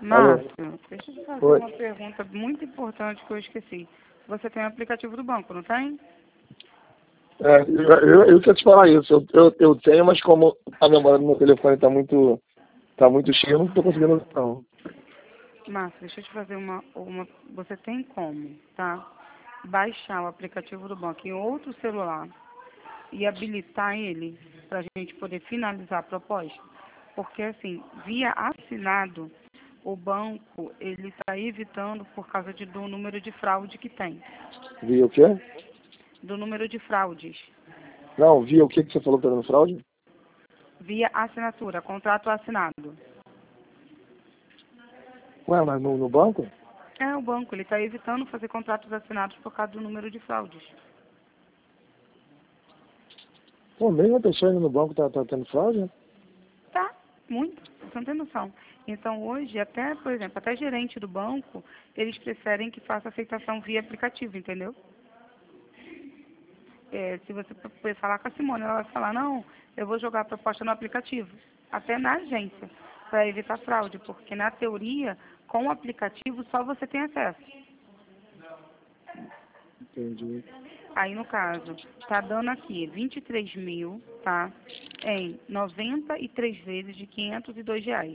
Alô? Márcio, deixa eu te fazer Oi. uma pergunta muito importante que eu esqueci. Você tem o aplicativo do banco, não tem? Eu quero te falar isso. Eu tenho, mas como a memória do meu telefone tá muito cheia, eu não tô conseguindo usar, não. Márcio, deixa eu te fazer Você tem como, tá? Baixar o aplicativo do banco em outro celular e habilitar ele para a gente poder finalizar a proposta? Porque, assim, via assinado, o banco, ele está evitando por causa do número de fraude que tem. Via o quê? Do número de fraudes. Não, via o que você falou que tá dando fraude? Via assinatura, contrato assinado. Ué, mas no banco? É, o banco, ele está evitando fazer contratos assinados por causa do número de fraudes. Pô, mesmo a pessoa indo no banco tá tendo fraude? Tá, muito, você não tem noção. Então, hoje, até, por exemplo, até gerente do banco, eles preferem que faça aceitação via aplicativo, entendeu? Se você for falar com a Simone, ela vai falar, não, eu vou jogar a proposta no aplicativo, até na agência, para evitar fraude, porque na teoria, com o aplicativo, só você tem acesso. Entendi. Aí, no caso, tá dando aqui 23 mil, tá? Em 93 vezes de R$ 502.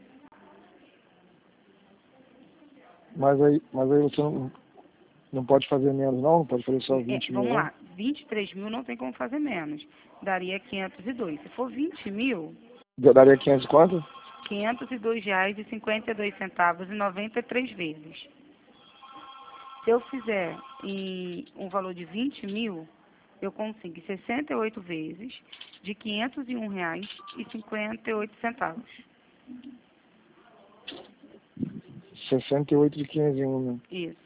Mas aí você não pode fazer menos, não? Pode fazer só 20 mil, Vamos não? lá, 23 mil não tem como fazer menos. Daria 502. Se for 20 mil, Daria 500 quanto? R$ 502,52 e 93 vezes. Se eu fizer em um valor de 20 mil, eu consigo 68 vezes de R$ 501,58. 68 de 501, né? Isso.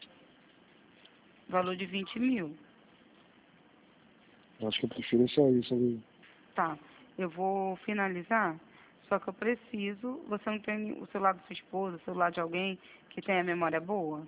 Valor de 20 mil. Eu acho que eu prefiro isso aí, sabe? Tá. Eu vou finalizar, só que eu preciso. Você não tem o celular da sua esposa, o celular de alguém que tenha memória boa?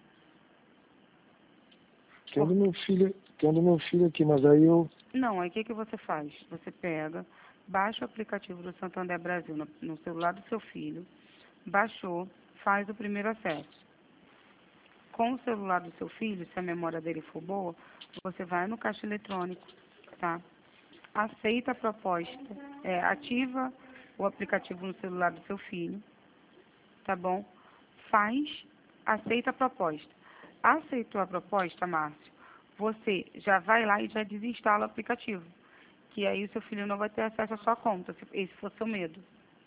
Tem do meu filho aqui, mas aí eu... Não, aí o que, que você faz? Você pega, baixa o aplicativo do Santander Brasil no celular do seu filho, baixou, faz o primeiro acesso. Com o celular do seu filho, se a memória dele for boa, você vai no caixa eletrônico, tá? Aceita a proposta, ativa o aplicativo no celular do seu filho, tá bom? Aceita a proposta. Aceitou a proposta, Márcio? Você já vai lá e já desinstala o aplicativo. Que aí o seu filho não vai ter acesso à sua conta, se esse for seu medo.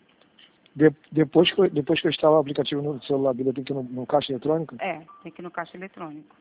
Depois que eu instalar o aplicativo no celular dele, eu tenho que ir no caixa eletrônico? Tem que ir no caixa eletrônico.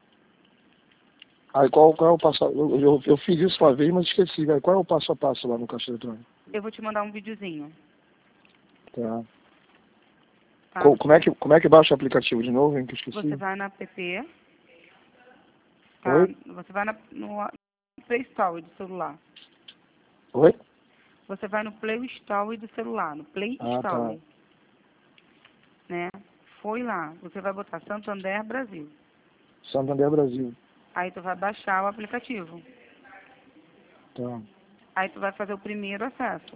Aí qual é o passo? Eu fiz isso uma vez, mas esqueci. Aí qual é o passo a passo lá no caixa eletrônico? Eu vou te mandar um videozinho, Tá. tá? Como é que baixa o aplicativo de novo, hein, que eu esqueci? Você vai na app, tá? Oi? Você vai no Play Store do celular. Oi? Você vai no Play Store do celular, no Play Ah, tá. Store, né? Foi lá, você vai botar Santander Brasil. Santander Brasil. Aí tu vai baixar o aplicativo. Tá. Aí tu vai fazer o primeiro acesso.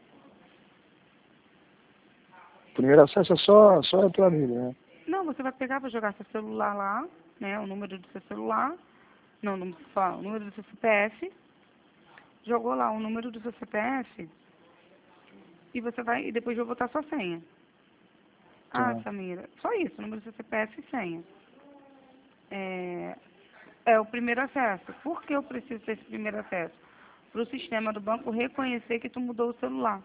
Primeiro acesso é só a planilha, né? Não, você vai pegar, vai jogar seu celular lá, né? O número do seu celular. Não, o número do seu CPF. Jogou lá o número do seu CPF. E você vai, e depois vai botar sua senha. Ah, Tá. Samira, só isso, o número do seu CPF e senha. É o primeiro acesso. Por que eu preciso desse primeiro acesso? Para o sistema do banco reconhecer que tu mudou o celular.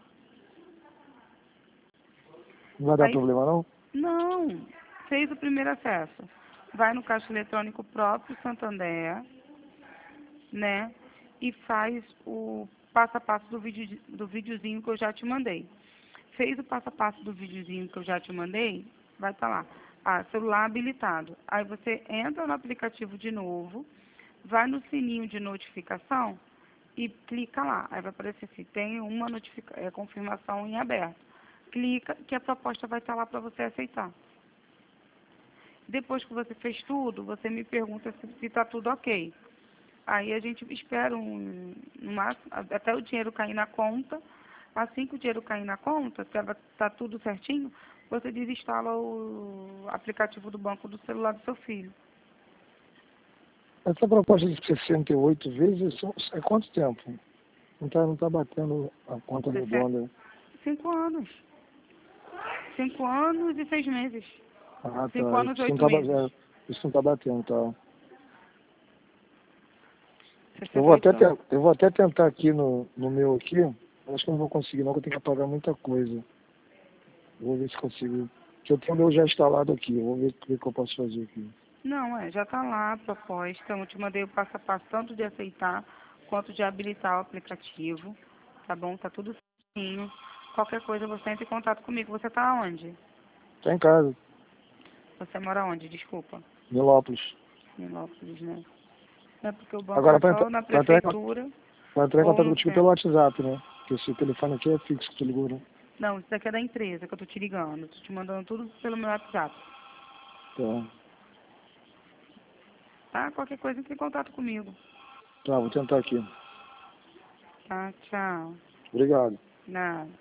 Não vai dar Aí, problema, não? não, fez o primeiro acesso. Vai no caixa eletrônico próprio Santander, né? E faz o passo a passo do videozinho que eu já te mandei. Fez o passo a passo do videozinho que eu já te mandei, vai estar lá. Ah, celular habilitado. Aí você entra no aplicativo de novo, vai no sininho de notificação e clica lá. Aí vai aparecer assim, tem uma confirmação em aberto. Clica que a proposta vai estar lá para você aceitar. Depois que você fez tudo, você me pergunta se está tudo ok. Aí a gente espera no máximo, até o dinheiro cair na conta, Assim que o dinheiro cair na conta, que tá tudo certinho, você desinstala o aplicativo do banco do celular do seu filho. Essa proposta de 68 vezes é quanto tempo? Não tá batendo a conta redonda. 5 anos. 5 anos e 6 meses. Ah, 5 tá. anos e 8 meses. Isso não tá batendo, tá. Eu 68 anos. vou até tentar aqui no meu aqui. Acho que eu não vou conseguir não, porque eu tenho que apagar muita coisa. Vou ver se consigo. Porque eu tenho o meu já instalado aqui. Eu vou ver o que eu posso fazer aqui. Não, já está lá a proposta. Eu te mandei o passo a passo, tanto de aceitar quanto de habilitar o aplicativo. Tá bom? Tá tudo certinho. Qualquer coisa você entra em contato comigo. Você tá onde? Tá em casa, Você mora onde? Desculpa. Milópolis. Milópolis, né? Não é porque o banco Agora é só na pra prefeitura entrar em ou contato no contigo pelo centro. WhatsApp, né? Porque esse telefone aqui é fixo que tu ligou, né? Não, isso daqui é da empresa que eu tô te ligando. Tô te mandando tudo pelo meu WhatsApp. Tá. Tá? Qualquer coisa entra em contato comigo. Tá, vou tentar aqui. Tá? Tchau. Obrigado. Nada.